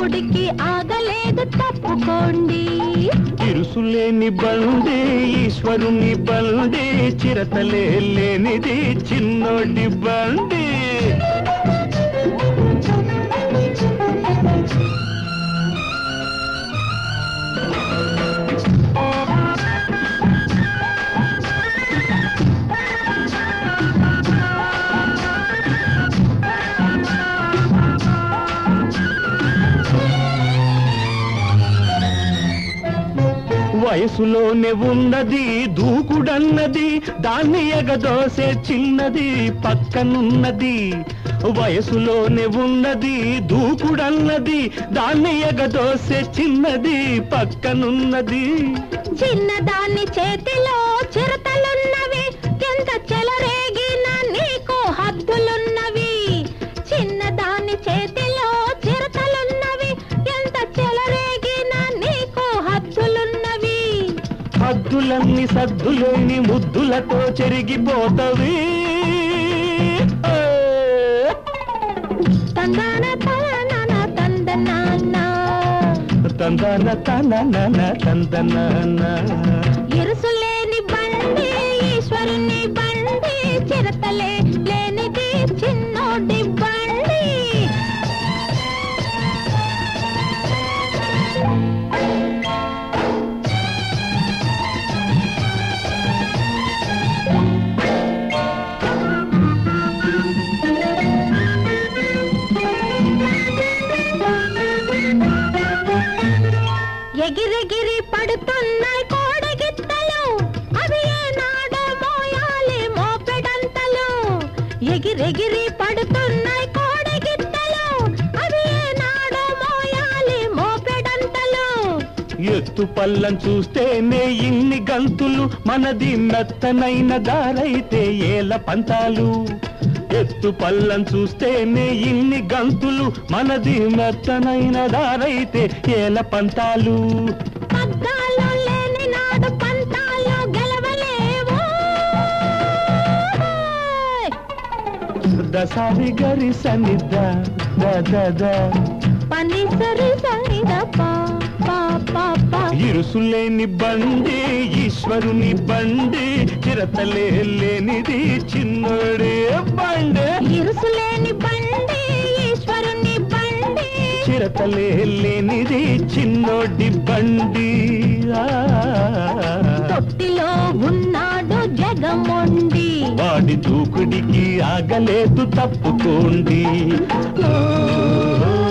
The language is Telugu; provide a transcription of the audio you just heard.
దూకుడికి ఆగలేదు తప్పుకోండి. ఇరుసులేని బండి ఈశ్వరుని బండి, చిరతలే లేనిది చిన్నోడి బండి. వయసులోనే ఉన్నది దూకుడన్నది, దాన్ని ఎగదోసే చిన్నది పక్కనున్నది. వయసులోనే ఉన్నది దూకుడన్నది, దాన్ని ఎగదోసే చిన్నది పక్కనున్నది. చిన్నదాన్ని చేతిలో చిరతలున్నవి, ఎంత చెలరేగిన నీకు హద్దులున్నవి. చిన్నదాన్ని చేతిలో చిరతలున్నవి, ఎంత చెలరేగిన నీకు హద్దులున్నవి. హద్దులన్నీ సద్దులేని ముద్దులతో చెరిగిపోతవి. తందన తనన తందనాన్న, తందన తనన తందనాన్న. ఇరుసులేని బండి ఈశ్వరుని బండి, చిరతలే లేనిది చిన్నోడి బండి. ఎగిరెగిరి పడుతున్నాయి కోడగిత్తలు, అవి ఏనాడో మోయాలి మోపెడంతలు. ఎగిరెగిరి పడుతున్నాయి కోడగిత్తలు, అవి ఏనాడో మోయాలి మోపెడంతలు. ఎత్తు పల్లం చూస్తేనే ఇన్ని గంతులు, మనది మెత్తనైన దారైతే ఏల పంతాలు. ఎత్తు పల్లం చూస్తేనే ఇన్ని గంతులు, మనది మెత్తనైన దారైతే ఏల పంతాలు. పగ్గాలు లేని నాడు పంతాలు గెలవలేవు. దసారి గరి సనిద దద పని సరి సరిద పా పా పా పా. ఇరుసులేని బండి ఈశ్వరుని బండి, చిరతలే లేనిది చిన్నోడే బండి. ఇరుసులేని బండి ఈశ్వరుని బండి, చిరతలే లేనిది చిన్నోడి బండి. తొట్టిలో ఉన్నాడు జగమొండి, వాడి దూకుడికి ఆగలేదు తప్పుకోండి.